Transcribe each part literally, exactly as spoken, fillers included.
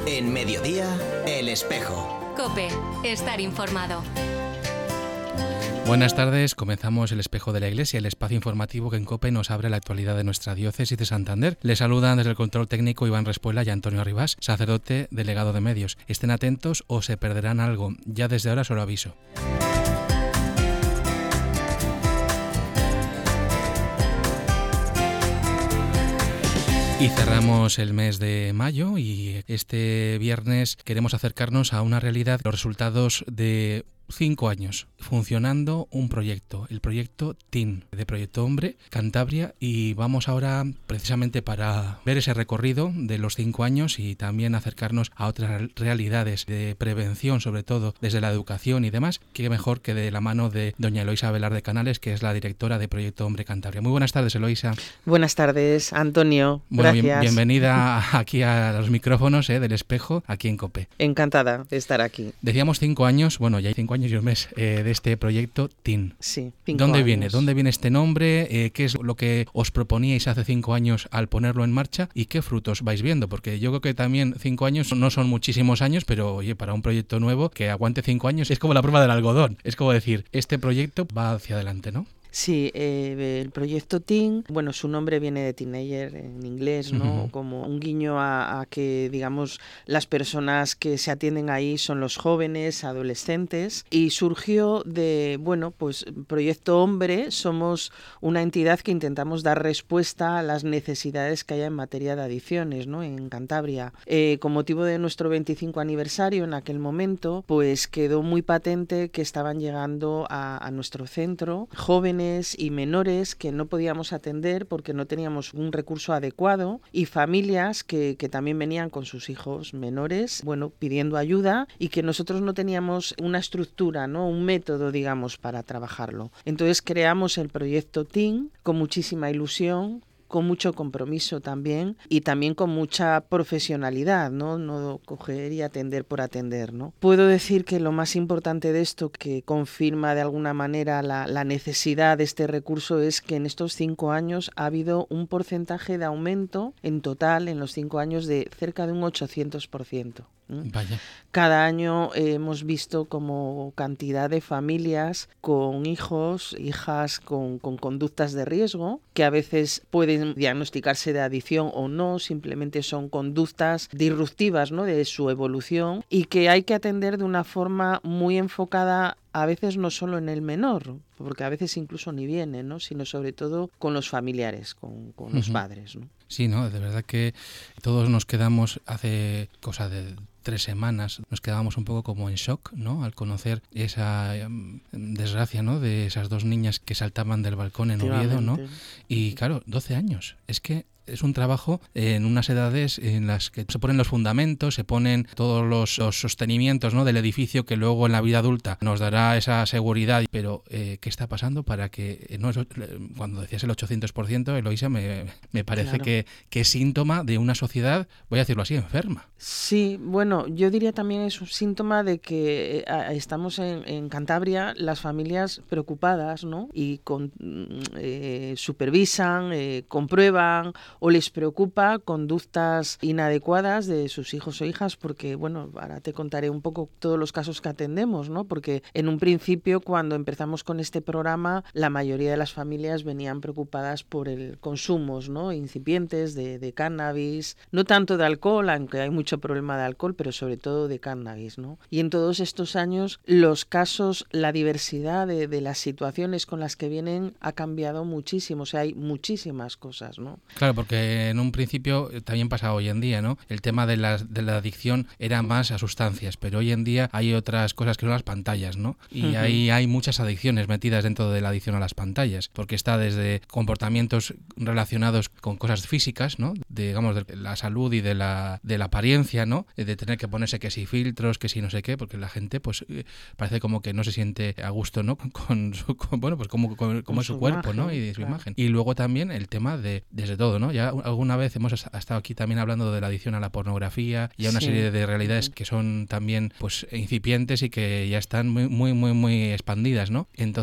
En Mediodía, El Espejo. COPE, estar informado. Buenas tardes, comenzamos El Espejo de la Iglesia, el espacio informativo que en COPE nos abre la actualidad de nuestra diócesis de Santander. Les saludan desde el control técnico Iván Respuela y Antonio Rivas, sacerdote delegado de medios. Estén atentos o se perderán algo, ya desde ahora se lo aviso. Y cerramos el mes de mayo y este viernes queremos acercarnos a una realidad, los resultados de cinco años funcionando un proyecto, el proyecto T I N, de Proyecto Hombre, Cantabria, y vamos ahora precisamente para ver ese recorrido de los cinco años y también acercarnos a otras realidades de prevención, sobre todo desde la educación y demás, qué mejor que de la mano de doña Eloisa Velarde Canales, que es la directora de Proyecto Hombre Cantabria. Muy buenas tardes, Eloisa. Buenas tardes, Antonio. Bueno, gracias. Bien, bienvenida aquí a los micrófonos eh, del Espejo, aquí en COPE. Encantada de estar aquí. Decíamos cinco años, bueno, ya hay cinco años y un mes eh, de este proyecto T I N. Sí, cinco ¿Dónde años. viene? ¿Dónde viene este nombre? Eh, ¿Qué es lo que os proponíais hace cinco años al ponerlo en marcha? ¿Y qué frutos vais viendo? Porque yo creo que también cinco años no son muchísimos años, pero oye, para un proyecto nuevo que aguante cinco años es como la prueba del algodón. Es como decir, este proyecto va hacia adelante, ¿no? Sí, eh, el proyecto T I N, bueno, su nombre viene de teenager en inglés, ¿no? Uh-huh. Como un guiño a, a que, digamos, las personas que se atienden ahí son los jóvenes, adolescentes, y surgió de, bueno, pues Proyecto Hombre, somos una entidad que intentamos dar respuesta a las necesidades que haya en materia de adicciones, ¿no? En Cantabria. Eh, con motivo de nuestro veinticinco aniversario en aquel momento, pues quedó muy patente que estaban llegando a, a nuestro centro jóvenes y menores que no podíamos atender porque no teníamos un recurso adecuado y familias que, que también venían con sus hijos menores, bueno, pidiendo ayuda y que nosotros no teníamos una estructura, ¿no? Un método, digamos, para trabajarlo. Entonces creamos el proyecto T I N con muchísima ilusión, con mucho compromiso también y también con mucha profesionalidad, ¿no? No coger y atender por atender, ¿no? Puedo decir que lo más importante de esto, que confirma de alguna manera la, la necesidad de este recurso, es que en estos cinco años ha habido un porcentaje de aumento en total en los cinco años de cerca de un ochocientos por ciento. Vaya. Cada año eh, hemos visto como cantidad de familias con hijos, hijas con, con conductas de riesgo, que a veces pueden diagnosticarse de adicción o no, simplemente son conductas disruptivas, ¿no? De su evolución y que hay que atender de una forma muy enfocada, a veces no solo en el menor, porque a veces incluso ni viene, ¿no? Sino sobre todo con los familiares, con, con los uh-huh. padres, ¿no? Sí, no, de verdad que todos nos quedamos hace cosa de tres semanas, nos quedábamos un poco como en shock, ¿no? Al conocer esa um, desgracia, ¿no? De esas dos niñas que saltaban del balcón en Oviedo, ¿no? Y claro, doce años. Es que es un trabajo en unas edades en las que se ponen los fundamentos, se ponen todos los, los sostenimientos, ¿no? Del edificio que luego en la vida adulta nos dará esa seguridad. Pero, eh, ¿qué está pasando para que, no, cuando decías el ochocientos por ciento, Eloisa, me, me parece claro. que, que es síntoma de una sociedad, voy a decirlo así, enferma? Sí, bueno, yo diría también es un síntoma de que eh, estamos en, en Cantabria, las familias preocupadas, ¿no? Y con, eh, supervisan, eh, comprueban o les preocupa conductas inadecuadas de sus hijos o hijas, porque, bueno, ahora te contaré un poco todos los casos que atendemos, ¿no? Porque en un principio, cuando empezamos con este programa, la mayoría de las familias venían preocupadas por el consumo, ¿no? Incipientes de, de cannabis, no tanto de alcohol, aunque hay mucho problema de alcohol, pero sobre todo de cannabis, ¿no? Y en todos estos años, los casos, la diversidad de, de las situaciones con las que vienen ha cambiado muchísimo, o sea, hay muchísimas cosas, ¿no? Claro, porque en un principio también pasa hoy en día, ¿no? El tema de la, de la adicción era más a sustancias, pero hoy en día hay otras cosas que son las pantallas, ¿no? Y uh-huh. ahí hay muchas adicciones metidas dentro de la adicción a las pantallas, porque está desde comportamientos relacionados con cosas físicas, ¿no? De, digamos, de la salud y de la, de la apariencia, ¿no? De tener que ponerse que si filtros, que si no sé qué, porque la gente, pues, parece como que no se siente a gusto, ¿no? Con su, con, bueno, pues como, con, como es su, su cuerpo, imagen, ¿no? Y de su claro. imagen. Y luego también el tema de, desde todo, ¿no? Ya alguna vez hemos estado aquí también hablando de la adicción a la pornografía y a una sí. serie de realidades que son también, pues, incipientes y que ya están muy, muy, muy, muy expandidas, ¿no? Entonces,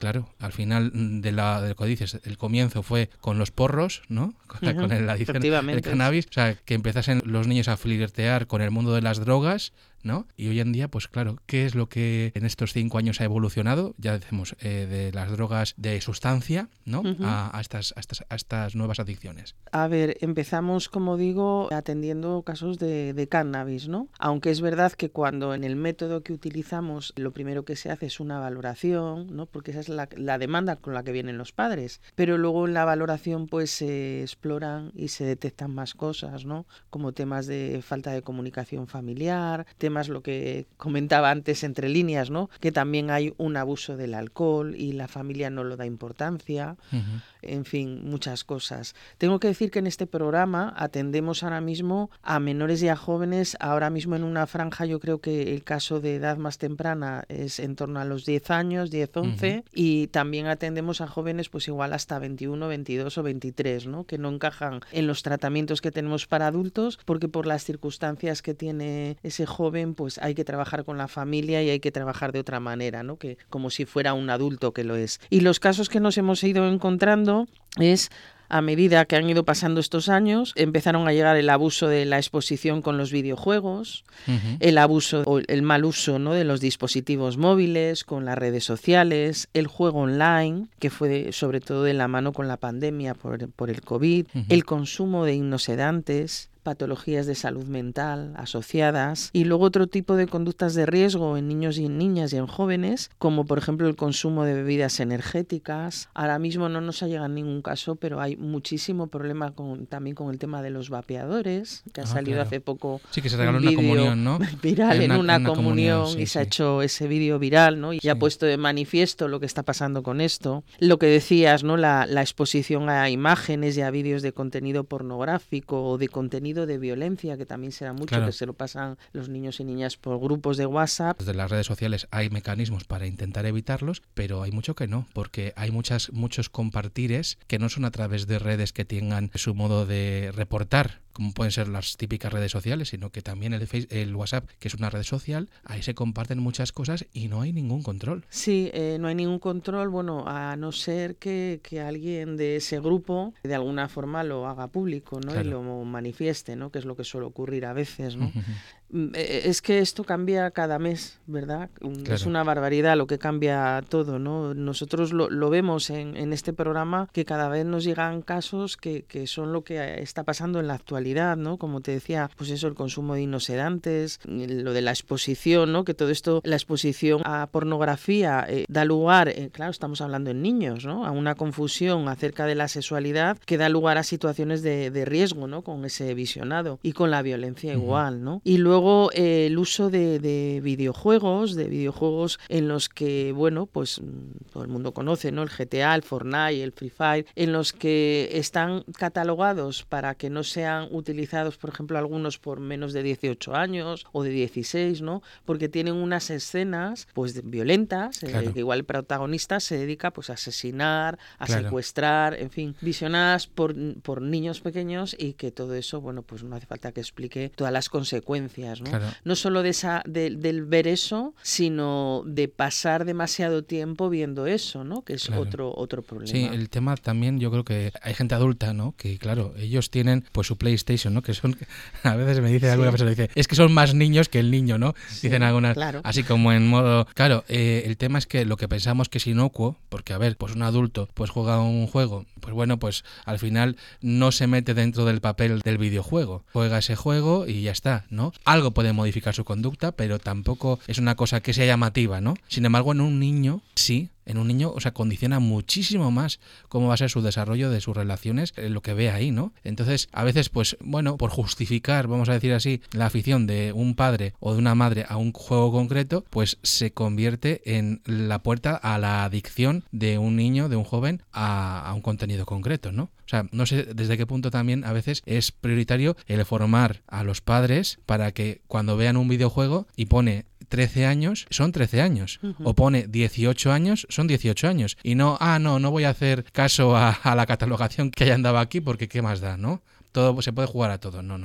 claro, al final de, la, de lo que dices, el comienzo fue con los porros, ¿no? Con, uh-huh. con la adicción del cannabis, o sea, que empezasen los niños a flirtear con el mundo de las drogas, ¿no? Y hoy en día, pues claro, ¿qué es lo que en estos cinco años ha evolucionado? Ya decimos, eh, de las drogas de sustancia, ¿no? Uh-huh. a, a, estas, a, estas, a estas nuevas adicciones. A ver, empezamos, como digo, atendiendo casos de, de cannabis, ¿no? Aunque es verdad que cuando en el método que utilizamos lo primero que se hace es una valoración, ¿no? Porque esa es la, la demanda con la que vienen los padres. Pero luego en la valoración pues se exploran y se detectan más cosas, ¿no? Como temas de falta de comunicación familiar, temas más lo que comentaba antes entre líneas, ¿no? Que también hay un abuso del alcohol y la familia no lo da importancia. Uh-huh. En fin, muchas cosas. Tengo que decir que en este programa atendemos ahora mismo a menores y a jóvenes. Ahora mismo en una franja yo creo que el caso de edad más temprana es en torno a los diez años, diez, once, uh-huh. y también atendemos a jóvenes pues igual hasta veintiuno, veintidós o veintitrés, ¿no? Que no encajan en los tratamientos que tenemos para adultos porque por las circunstancias que tiene ese joven pues hay que trabajar con la familia y hay que trabajar de otra manera, ¿no? Que como si fuera un adulto que lo es. Y los casos que nos hemos ido encontrando es a medida que han ido pasando estos años, empezaron a llegar el abuso de la exposición con los videojuegos, uh-huh. el abuso o el mal uso, ¿no? de los dispositivos móviles, con las redes sociales, el juego online, que fue sobre todo de la mano con la pandemia por, por el COVID, uh-huh. el consumo de hipnosedantes, patologías de salud mental asociadas y luego otro tipo de conductas de riesgo en niños y en niñas y en jóvenes, como por ejemplo el consumo de bebidas energéticas. Ahora mismo no nos ha llegado ningún caso, pero hay muchísimo problema con, también con el tema de los vapeadores, que ha ah, salido claro. hace poco sí, que se regaló una comunión, ¿no? viral en una, en una, una comunión, comunión sí, y sí. se ha hecho ese vídeo viral, ¿no? Y sí. ha puesto de manifiesto lo que está pasando con esto. Lo que decías, ¿no? La, la exposición a imágenes y a vídeos de contenido pornográfico o de contenido de violencia, que también será mucho, claro. que se lo pasan los niños y niñas por grupos de WhatsApp. Desde las redes sociales hay mecanismos para intentar evitarlos, pero hay mucho que no, porque hay muchas muchos compartires que no son a través de redes que tengan su modo de reportar, como pueden ser las típicas redes sociales, sino que también el, Facebook, el WhatsApp, que es una red social, ahí se comparten muchas cosas y no hay ningún control. Sí, eh, no hay ningún control, bueno, a no ser que, que alguien de ese grupo de alguna forma lo haga público, ¿no? Claro. Y lo manifieste, ¿no? Que es lo que suele ocurrir a veces, ¿no? Uh-huh. Es que esto cambia cada mes, ¿verdad? Claro. Es una barbaridad lo que cambia todo, ¿no? Nosotros lo, lo vemos en, en este programa, que cada vez nos llegan casos que, que son lo que está pasando en la actualidad, ¿no? Como te decía, pues eso, el consumo de hipnosedantes, lo de la exposición, ¿no? Que todo esto, la exposición a pornografía eh, da lugar, eh, claro, estamos hablando en niños, ¿no? A una confusión acerca de la sexualidad que da lugar a situaciones de, de riesgo, ¿no? Con ese visionado y con la violencia uh-huh. igual, ¿no? Y luego Luego eh, el uso de, de videojuegos, de videojuegos en los que, bueno, pues todo el mundo conoce, ¿no? El G T A, el Fortnite, el Free Fire, en los que están catalogados para que no sean utilizados, por ejemplo, algunos por menos de dieciocho años o de dieciséis, ¿no? Porque tienen unas escenas, pues, violentas, claro. eh, que igual el protagonista se dedica, pues, a asesinar, a claro. secuestrar, en fin, visionadas por, por niños pequeños y que todo eso, bueno, pues no hace falta que explique todas las consecuencias. ¿no? Claro. No solo de esa, de, del ver eso, sino de pasar demasiado tiempo viendo eso, ¿no? Que es claro. otro, otro problema. Sí, el tema también, yo creo que hay gente adulta, ¿no? Que claro, ellos tienen pues su PlayStation, ¿no? Que son, a veces me dice sí. alguna persona, dice, es que son más niños que el niño, ¿no? Sí, dicen algunas, claro. así como en modo, claro, eh, el tema es que lo que pensamos que es inocuo, porque a ver, pues un adulto pues juega un juego, pues bueno, pues al final no se mete dentro del papel del videojuego, juega ese juego y ya está, ¿no? Algo puede modificar su conducta, pero tampoco es una cosa que sea llamativa, ¿no? Sin embargo, en un niño, sí, en un niño, o sea, condiciona muchísimo más cómo va a ser su desarrollo de sus relaciones, eh, lo que ve ahí, ¿no? Entonces, a veces, pues, bueno, por justificar, vamos a decir así, la afición de un padre o de una madre a un juego concreto, pues se convierte en la puerta a la adicción de un niño, de un joven, a, a un contenido concreto, ¿no? O sea, no sé desde qué punto también a veces es prioritario el formar a los padres para que cuando vean un videojuego y pone trece años, son trece años. Uh-huh. O pone dieciocho años, son dieciocho años. Y no, ah, no, no voy a hacer caso a, a la catalogación que hayan dado aquí porque qué más da, ¿no? Todo se puede jugar a todo. No, no, no.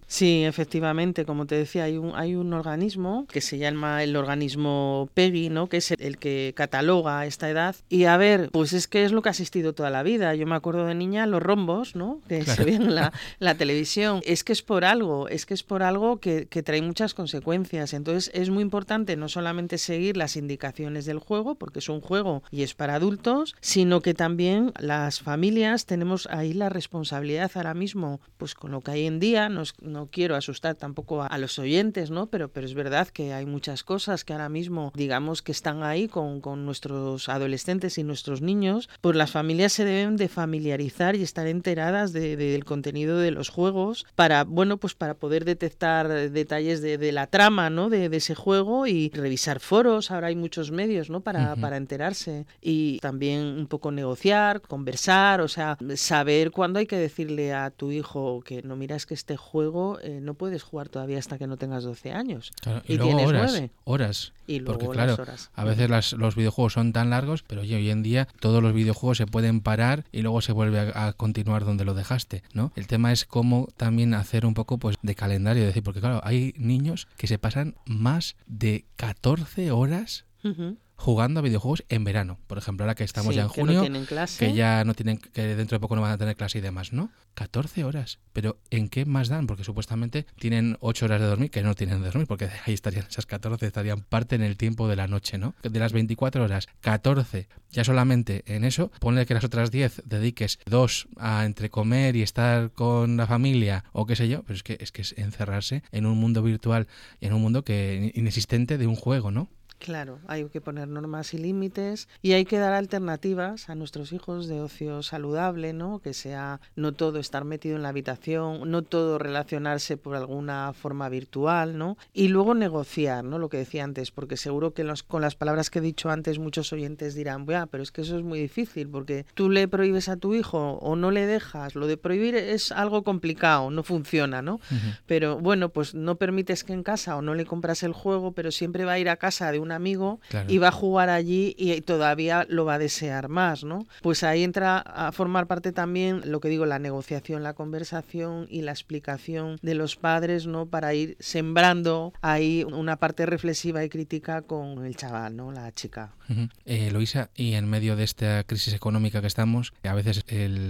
Sí, efectivamente, como te decía, hay un, hay un organismo que se llama el organismo PEGI, ¿no? Que es el que cataloga esta edad. Y a ver, pues es que es lo que ha asistido toda la vida. Yo me acuerdo de niña los rombos, ¿no? Que claro. se ven en la, la televisión. Es que es por algo, es que es por algo que, que trae muchas consecuencias. Entonces es muy importante no solamente seguir las indicaciones del juego, porque es un juego y es para adultos, sino que también las familias tenemos ahí la responsabilidad ahora mismo, pues con lo que hay en día, nos, no quiero asustar tampoco a, a los oyentes, ¿no? Pero, pero es verdad que hay muchas cosas que ahora mismo, digamos, que están ahí con, con nuestros adolescentes y nuestros niños, pues las familias se deben de familiarizar y estar enteradas de, de, del contenido de los juegos para, bueno, pues para poder detectar detalles de, de la trama, ¿no? De, de ese juego y revisar foros. Ahora hay muchos medios, ¿no? Para, uh-huh. para enterarse y también un poco negociar, conversar, o sea, saber cuándo hay que decirle a tu hijo que no, miras que este juego Eh, no puedes jugar todavía hasta que no tengas doce años. Claro, y, y luego tienes horas, nueve. horas. Y luego porque claro, las horas. A veces las, los videojuegos son tan largos, pero oye, hoy en día todos los videojuegos se pueden parar y luego se vuelve a, a continuar donde lo dejaste, ¿no? El tema es cómo también hacer un poco pues de calendario, decir, porque claro, hay niños que se pasan más de catorce horas uh-huh. jugando a videojuegos en verano, por ejemplo, ahora que estamos sí, ya en que junio, no tienen clase. que ya no tienen, que dentro de poco no van a tener clase y demás, ¿no? catorce horas, pero ¿en qué más dan? Porque supuestamente tienen ocho horas de dormir, que no tienen de dormir, porque ahí estarían esas catorce, estarían parte en el tiempo de la noche, ¿no? De las veinticuatro horas, catorce, ya solamente en eso, ponle que las otras diez dediques dos a entre comer y estar con la familia, o qué sé yo, pero es que es que es encerrarse en un mundo virtual, en un mundo que inexistente de un juego, ¿no? Claro, hay que poner normas y límites y hay que dar alternativas a nuestros hijos de ocio saludable, ¿no? Que sea no todo estar metido en la habitación, no todo relacionarse por alguna forma virtual, ¿no? Y luego negociar, ¿no? Lo que decía antes, porque seguro que los, con las palabras que he dicho antes muchos oyentes dirán, bueno, pero es que eso es muy difícil porque tú le prohíbes a tu hijo o no le dejas. Lo de prohibir es algo complicado, no funciona, ¿no? Uh-huh. Pero bueno, pues no permites que en casa o no le compras el juego, pero siempre va a ir a casa de un amigo claro. y va a jugar allí y todavía lo va a desear más, ¿no? Pues ahí entra a formar parte también, lo que digo, la negociación, la conversación y la explicación de los padres, ¿no? Para ir sembrando ahí una parte reflexiva y crítica con el chaval, ¿no? La chica. Uh-huh. Eh, Luisa, y en medio de esta crisis económica que estamos, a veces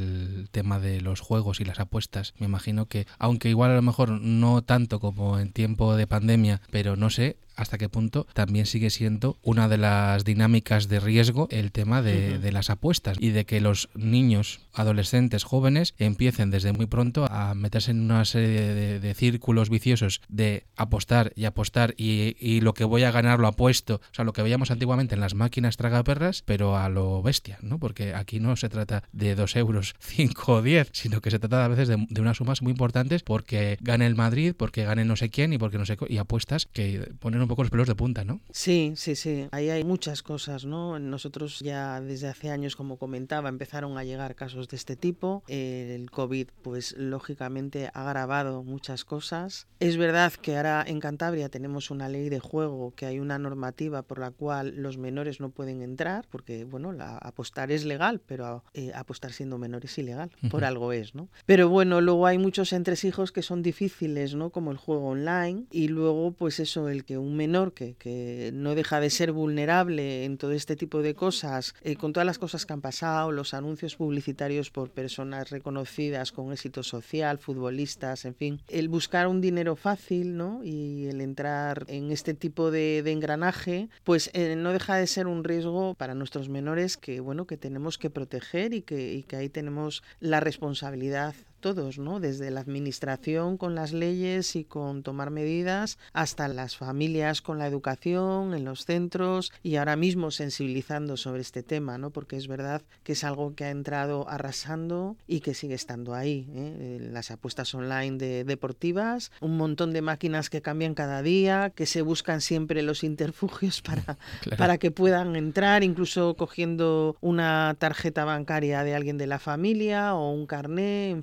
el tema de los juegos y las apuestas, me imagino que, aunque igual a lo mejor no tanto como en tiempo de pandemia, pero no sé hasta qué punto también sigue siendo una de las dinámicas de riesgo el tema de, uh-huh. de las apuestas y de que los niños, adolescentes, jóvenes empiecen desde muy pronto a meterse en una serie de, de, de círculos viciosos de apostar y apostar y, y lo que voy a ganar lo apuesto, o sea, lo que veíamos antiguamente en las máquinas tragaperras, pero a lo bestia, ¿no? Porque aquí no se trata de dos euros, cinco o diez, sino que se trata a veces de, de unas sumas muy importantes porque gane el Madrid, porque gane no sé quién y porque no sé y apuestas que ponen un poco los pelos de punta, ¿no? Sí, sí, sí. Ahí hay muchas cosas, ¿no? Nosotros ya desde hace años, como comentaba, empezaron a llegar casos de este tipo. El COVID, pues lógicamente ha agravado muchas cosas. Es verdad que ahora en Cantabria tenemos una ley de juego, que hay una normativa por la cual los menores no pueden entrar, porque, bueno, la, apostar es legal, pero eh, apostar siendo menor es ilegal. Uh-huh. Por algo es, ¿no? Pero bueno, luego hay muchos entresijos que son difíciles, ¿no? Como el juego online y luego, pues eso, el que un menor Que, que no deja de ser vulnerable en todo este tipo de cosas, eh, con todas las cosas que han pasado, los anuncios publicitarios por personas reconocidas con éxito social, futbolistas, en fin, el buscar un dinero fácil, ¿no? Y el entrar en este tipo de, de engranaje, pues eh, no deja de ser un riesgo para nuestros menores que, bueno, que tenemos que proteger y que, y que ahí tenemos la responsabilidad todos, ¿no? Desde la administración con las leyes y con tomar medidas hasta las familias con la educación en los centros y ahora mismo sensibilizando sobre este tema, ¿no? Porque es verdad que es algo que ha entrado arrasando y que sigue estando ahí, ¿eh? Las apuestas online de deportivas, un montón de máquinas que cambian cada día, que se buscan siempre los interfugios para, claro. para que puedan entrar, incluso cogiendo una tarjeta bancaria de alguien de la familia o un carné, en fin.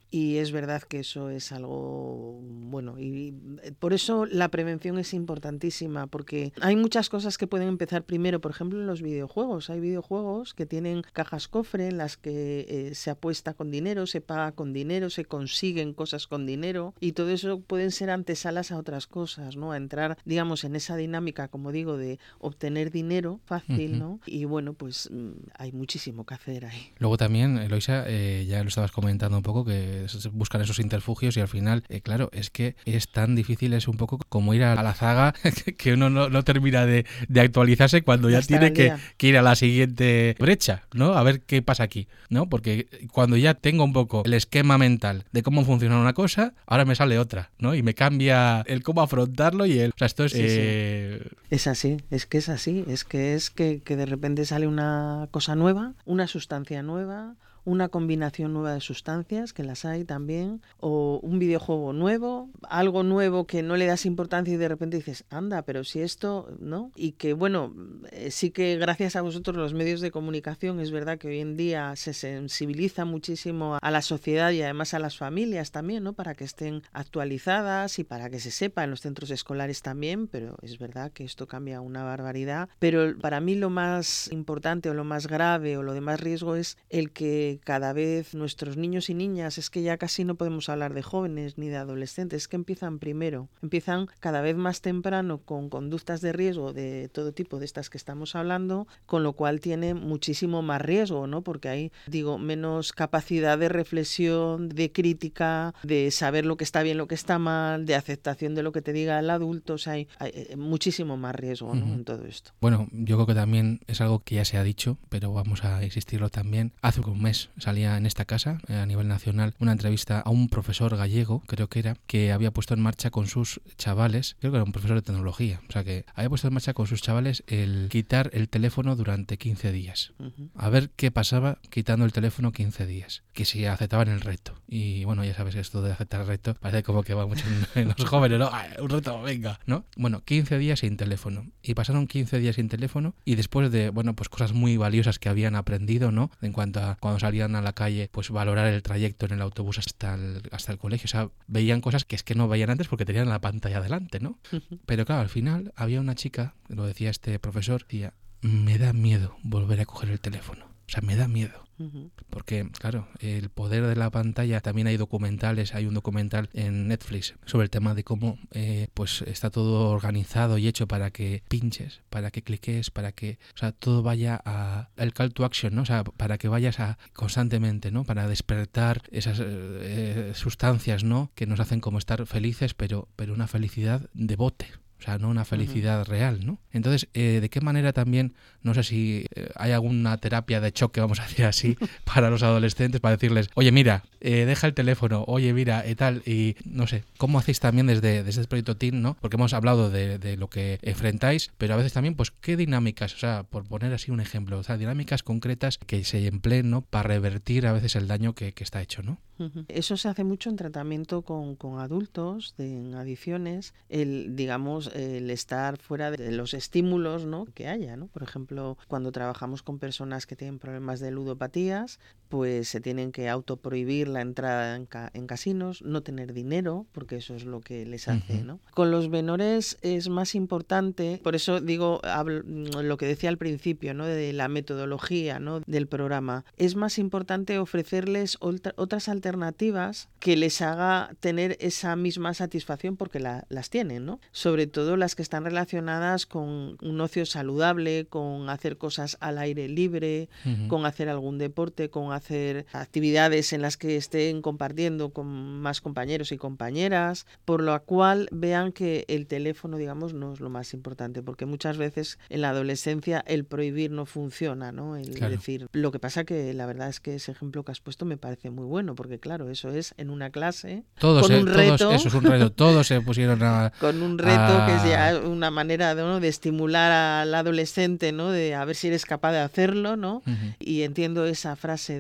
y es verdad que eso es algo bueno, y por eso la prevención es importantísima, porque hay muchas cosas que pueden empezar primero, por ejemplo en los videojuegos, hay videojuegos que tienen cajas cofre en las que eh, se apuesta con dinero, se paga con dinero, se consiguen cosas con dinero, y todo eso pueden ser antesalas a otras cosas, ¿no? A entrar, digamos, en esa dinámica, como digo, de obtener dinero fácil, uh-huh. ¿no? Y bueno, pues hay muchísimo que hacer ahí. Luego también, Eloisa, eh, ya lo estabas comentando un poco, que buscan esos interfugios y al final, eh, claro, es que es tan difícil, es un poco como ir a la zaga que uno no, no termina de, de actualizarse cuando ya, ya tiene que, que ir a la siguiente brecha, ¿no? A ver qué pasa aquí, ¿no? Porque cuando ya tengo un poco el esquema mental de cómo funciona una cosa, ahora me sale otra, ¿no? Y me cambia el cómo afrontarlo y el... O sea, esto es... Sí, eh... sí. Es así, es que es así, es que es que, que de repente sale una cosa nueva, una sustancia nueva, una combinación nueva de sustancias, que las hay también, o un videojuego nuevo, algo nuevo que no le das importancia y de repente dices, anda, pero si esto, ¿no? Y que, bueno, eh, sí que gracias a vosotros los medios de comunicación es verdad que hoy en día se sensibiliza muchísimo a la sociedad y además a las familias también, ¿no? Para que estén actualizadas y para que se sepa en los centros escolares también, pero es verdad que esto cambia una barbaridad. Pero para mí lo más importante o lo más grave o lo de más riesgo es el que cada vez nuestros niños y niñas, es que ya casi no podemos hablar de jóvenes ni de adolescentes, es que empiezan primero, empiezan cada vez más temprano con conductas de riesgo de todo tipo de estas que estamos hablando, con lo cual tiene muchísimo más riesgo, ¿no? Porque hay, digo, menos capacidad de reflexión, de crítica, de saber lo que está bien, lo que está mal, de aceptación de lo que te diga el adulto, o sea, hay, hay muchísimo más riesgo, ¿no? Uh-huh. En todo esto. Bueno, yo creo que también es algo que ya se ha dicho, pero vamos a insistirlo también. Hace un mes salía en esta casa, eh, a nivel nacional, una entrevista a un profesor gallego, creo que era, que había puesto en marcha con sus chavales, creo que era un profesor de tecnología, o sea que había puesto en marcha con sus chavales el quitar el teléfono durante quince días. Uh-huh. A ver qué pasaba quitando el teléfono quince días, que si aceptaban el reto. Y bueno, ya sabes, esto de aceptar el reto parece como que va mucho en, en los jóvenes, ¿no? ¡Ay, un reto, venga! ¿No? Bueno, quince días sin teléfono. Y pasaron quince días sin teléfono y después de, bueno, pues cosas muy valiosas que habían aprendido, ¿no? En cuanto a cuando salían a la calle, pues valorar el trayecto en el autobús hasta el, hasta el colegio. O sea, veían cosas que es que no veían antes porque tenían la pantalla delante, ¿no? Uh-huh. Pero claro, al final había una chica, lo decía este profesor, decía, me da miedo volver a coger el teléfono. O sea, me da miedo. Uh-huh. Porque, claro, el poder de la pantalla, también hay documentales, hay un documental en Netflix sobre el tema de cómo eh, pues está todo organizado y hecho para que pinches, para que cliques, para que, o sea, todo vaya a el call to action, ¿no? O sea, para que vayas a constantemente, ¿no? Para despertar esas eh, sustancias, ¿no? Que nos hacen como estar felices, pero, pero una felicidad de bote. O sea, no una felicidad uh-huh. real, ¿no? Entonces, eh, ¿de qué manera también, no sé si eh, hay alguna terapia de choque, vamos a decir así, para los adolescentes, para decirles, oye, mira, eh, deja el teléfono, oye, mira, y tal, y no sé, ¿cómo hacéis también desde, desde el proyecto Teen, ¿no? Porque hemos hablado de, de lo que enfrentáis, pero a veces también, pues, ¿qué dinámicas? O sea, por poner así un ejemplo, o sea, dinámicas concretas que se empleen, ¿no? Para revertir a veces el daño que, que está hecho, ¿no? Eso se hace mucho en tratamiento con, con adultos, de, en adicciones, el, digamos, el estar fuera de los estímulos, ¿no? Que haya, ¿no? Por ejemplo, cuando trabajamos con personas que tienen problemas de ludopatías, pues se tienen que autoprohibir la entrada en, ca- en casinos, no tener dinero, porque eso es lo que les hace, ¿no? Con los menores es más importante, por eso digo hablo, lo que decía al principio, ¿no? De la metodología, ¿no? Del programa. Es más importante ofrecerles otra, otras alternativas que les haga tener esa misma satisfacción porque la, las tienen, ¿no? Sobre todo las que están relacionadas con un ocio saludable, con hacer cosas al aire libre, uh-huh. con hacer algún deporte, con hacer actividades en las que estén compartiendo con más compañeros y compañeras, por lo cual vean que el teléfono, digamos, no es lo más importante, porque muchas veces en la adolescencia el prohibir no funciona, ¿no? El claro. decir, lo que pasa que la verdad es que ese ejemplo que has puesto me parece muy bueno, porque claro, eso es en una clase, todos, con eh, un reto, todos, eso es un reto, todos se pusieron a... con un reto a... que es ya una manera de, ¿no? de estimular al adolescente, ¿no? De a ver si eres capaz de hacerlo, ¿no? Uh-huh. Y entiendo esa frase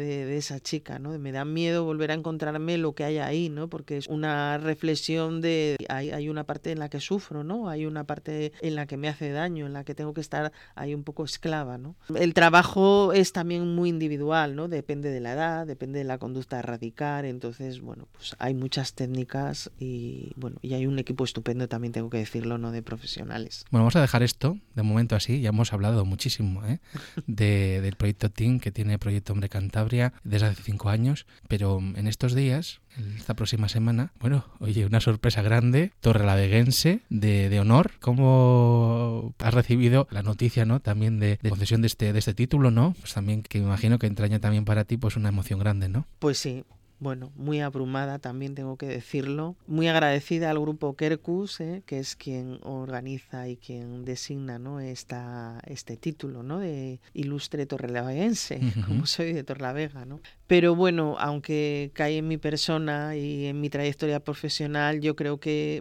de, de esa chica, ¿no? Me da miedo volver a encontrarme lo que hay ahí, ¿no? Porque es una reflexión de hay, hay una parte en la que sufro, ¿no? Hay una parte en la que me hace daño, en la que tengo que estar ahí un poco esclava, ¿no? El trabajo es también muy individual, ¿no? Depende de la edad, depende de la conducta a erradicar, entonces, bueno, pues hay muchas técnicas y, bueno, y hay un equipo estupendo, también tengo que decirlo, ¿no? De profesionales. Bueno, vamos a dejar esto de momento así, ya hemos hablado muchísimo ¿eh? de, del proyecto Team que tiene Proyecto Hombre Cantabria desde hace cinco años, pero en estos días, esta próxima semana, bueno, oye, una sorpresa grande, torrelaveguense de, de honor. ¿Cómo has recibido la noticia, ¿no? También de, de concesión de este, de este título, ¿no? Pues también que me imagino que entraña también para ti pues una emoción grande, ¿no? Pues sí. Bueno, muy abrumada también tengo que decirlo, muy agradecida al grupo Quercus, ¿eh? que es quien organiza y quien designa, ¿no? Esta, este título, ¿no? De ilustre torrelaveguense, uh-huh. como soy de Torrelavega, ¿no? Pero bueno, aunque cae en mi persona y en mi trayectoria profesional, yo creo que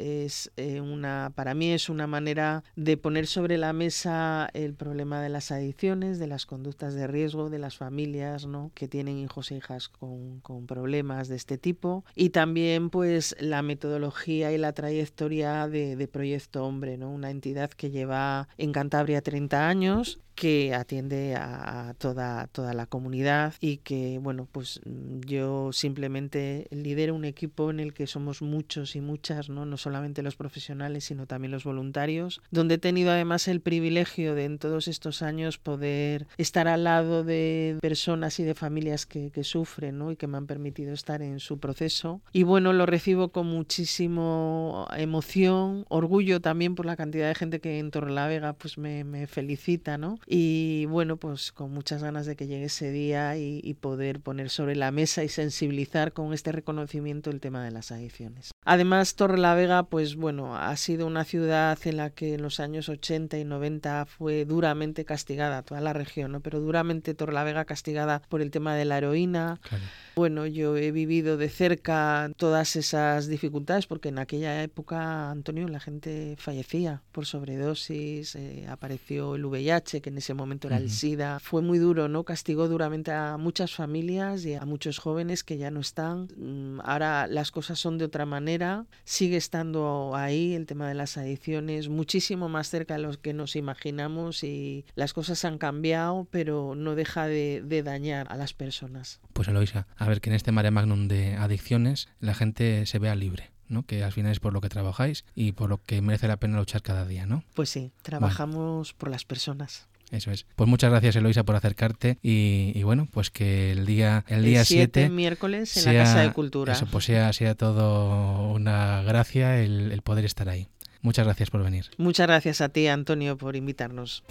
es eh, una, para mí es una manera de poner sobre la mesa el problema de las adicciones, de las conductas de riesgo, de las familias, ¿no? que tienen hijos e hijas con, con problemas de este tipo, y también pues la metodología y la trayectoria de, de Proyecto Hombre, ¿no? Una entidad que lleva en Cantabria treinta años, que atiende a toda, toda la comunidad y que, bueno, pues yo simplemente lidero un equipo en el que somos muchos y muchas, ¿no? No solamente los profesionales, sino también los voluntarios, donde he tenido además el privilegio de en todos estos años poder estar al lado de personas y de familias que, que sufren, ¿no? Y que me han permitido estar en su proceso. Y bueno, lo recibo con muchísimo emoción, orgullo también por la cantidad de gente que en Torrelavega pues me, me felicita, ¿no? Y bueno, pues con muchas ganas de que llegue ese día y, y poder poner sobre la mesa y sensibilizar con este reconocimiento el tema de las adicciones. Además, Torrelavega, pues bueno, ha sido una ciudad en la que en los años ochenta y noventa fue duramente castigada, toda la región, ¿no? Pero duramente Torrelavega castigada por el tema de la heroína. Claro. Bueno, yo he vivido de cerca todas esas dificultades porque en aquella época, Antonio, la gente fallecía por sobredosis, eh, apareció el V I H, que en ese momento era uh-huh. el SIDA. Fue muy duro, ¿no? Castigó duramente a muchas familias y a muchos jóvenes que ya no están. Ahora las cosas son de otra manera. Sigue estando ahí el tema de las adicciones, muchísimo más cerca de lo que nos imaginamos, y las cosas han cambiado, pero no deja de, de dañar a las personas. Pues Eloisa, a ver que en este mare magnum de adicciones la gente se vea libre, ¿no? Que al final es por lo que trabajáis y por lo que merece la pena luchar cada día, ¿no? Pues sí, trabajamos bueno. por las personas. Eso es. Pues muchas gracias, Eloisa, por acercarte y, y bueno, pues que el día el día siete, miércoles en sea, la Casa de Cultura. Eso, pues sea, sea todo una gracia el, el poder estar ahí. Muchas gracias por venir. Muchas gracias a ti, Antonio, por invitarnos.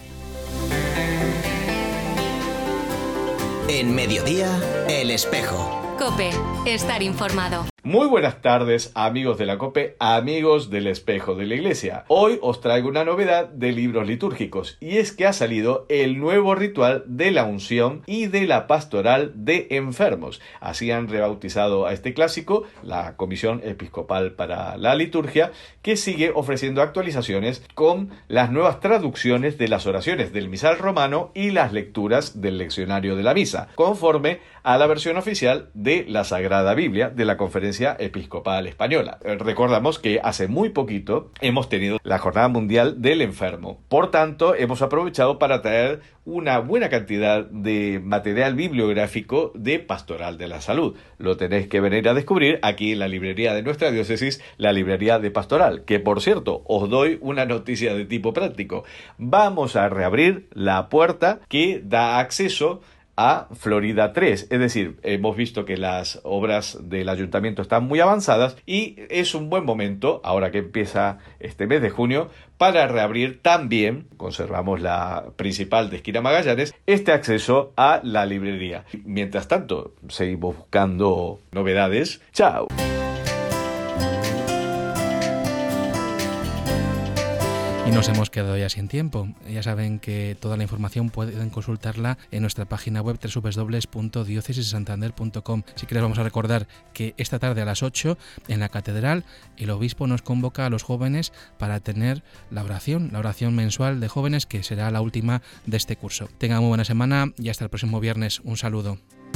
En Mediodía, El Espejo. COPE, estar informado. Muy buenas tardes, amigos de la COPE, amigos del Espejo de la Iglesia. Hoy os traigo una novedad de libros litúrgicos, y es que ha salido el nuevo ritual de la unción y de la pastoral de enfermos. Así han rebautizado a este clásico la Comisión Episcopal para la Liturgia, que sigue ofreciendo actualizaciones con las nuevas traducciones de las oraciones del misal romano y las lecturas del leccionario de la misa, conforme a la versión oficial de la Sagrada Biblia de la Conferencia Episcopal Española. Recordamos que hace muy poquito hemos tenido la Jornada Mundial del Enfermo. Por tanto, hemos aprovechado para traer una buena cantidad de material bibliográfico de Pastoral de la Salud. Lo tenéis que venir a descubrir aquí en la librería de nuestra diócesis, la librería de Pastoral, que por cierto, os doy una noticia de tipo práctico. Vamos a reabrir la puerta que da acceso a Florida tres, es decir, hemos visto que las obras del ayuntamiento están muy avanzadas y es un buen momento, ahora que empieza este mes de junio, para reabrir también, conservamos la principal de esquina Magallanes, este acceso a la librería. Mientras tanto, seguimos buscando novedades. ¡Chao! Y nos hemos quedado ya sin tiempo. Ya saben que toda la información pueden consultarla en nuestra página web doble u doble u doble u punto diócesis de santander punto com. Sí que les vamos a recordar que esta tarde a las ocho en la catedral el obispo nos convoca a los jóvenes para tener la oración, la oración mensual de jóvenes, que será la última de este curso. Tengan muy buena semana y hasta el próximo viernes. Un saludo.